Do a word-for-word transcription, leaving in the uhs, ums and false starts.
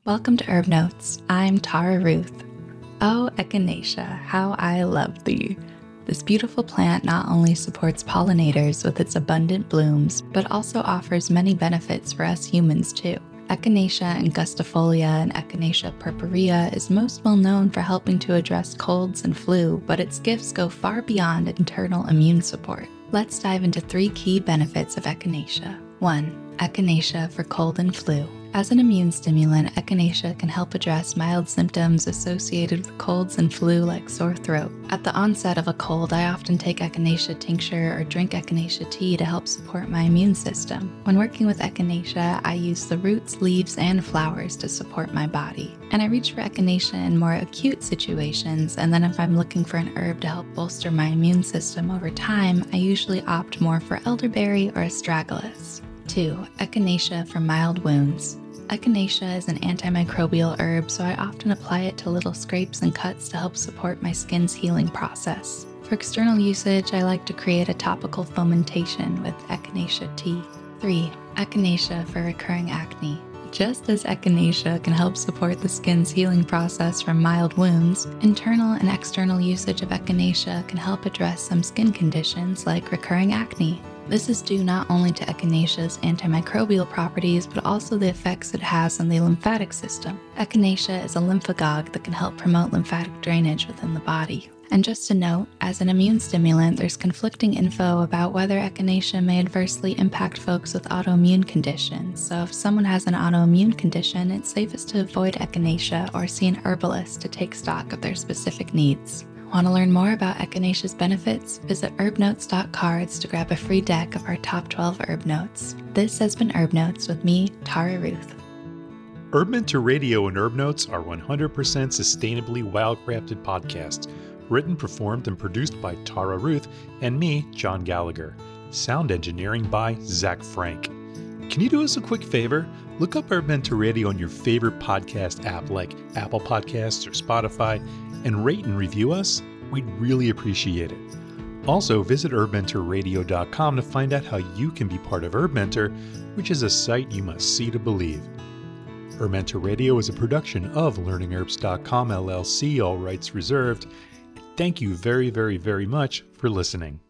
Welcome to Herb Notes. I'm Tara Ruth. Oh, Echinacea, how I love thee. This beautiful plant not only supports pollinators with its abundant blooms, but also offers many benefits for us humans too. Echinacea angustifolia and Echinacea purpurea is most well known for helping to address colds and flu, but its gifts go far beyond internal immune support. Let's dive into three key benefits of Echinacea. one. Echinacea for cold and flu. As an immune stimulant, Echinacea can help address mild symptoms associated with colds and flu like sore throat. At the onset of a cold, I often take Echinacea tincture or drink Echinacea tea to help support my immune system. When working with Echinacea, I use the roots, leaves, and flowers to support my body. And I reach for Echinacea in more acute situations, and then if I'm looking for an herb to help bolster my immune system over time, I usually opt more for elderberry or astragalus. two. Echinacea for mild wounds. Echinacea is an antimicrobial herb, so I often apply it to little scrapes and cuts to help support my skin's healing process. For external usage, I like to create a topical fomentation with Echinacea tea. three. Echinacea for recurring acne. Just as Echinacea can help support the skin's healing process from mild wounds, internal and external usage of Echinacea can help address some skin conditions like recurring acne. This is due not only to Echinacea's antimicrobial properties, but also the effects it has on the lymphatic system. Echinacea is a lymphagogue that can help promote lymphatic drainage within the body. And just a note, as an immune stimulant, there's conflicting info about whether Echinacea may adversely impact folks with autoimmune conditions. So if someone has an autoimmune condition, it's safest to avoid Echinacea or see an herbalist to take stock of their specific needs. Want to learn more about Echinacea's benefits? Visit herb notes dot cards to grab a free deck of our top twelve herb notes. This has been Herb Notes with me, Tara Ruth. Herbmentor Radio and Herb Notes are one hundred percent sustainably wildcrafted podcasts, written, performed, and produced by Tara Ruth and me, John Gallagher. Sound engineering by Zach Frank. Can you do us a quick favor? Look up Herbmentor Radio on your favorite podcast app like Apple Podcasts or Spotify, and rate and review us. We'd really appreciate it. Also, visit herb mentor radio dot com to find out how you can be part of Herbmentor, which is a site you must see to believe. Herbmentor Radio is a production of learning herbs dot com L L C, all rights reserved. Thank you very, very, very much for listening.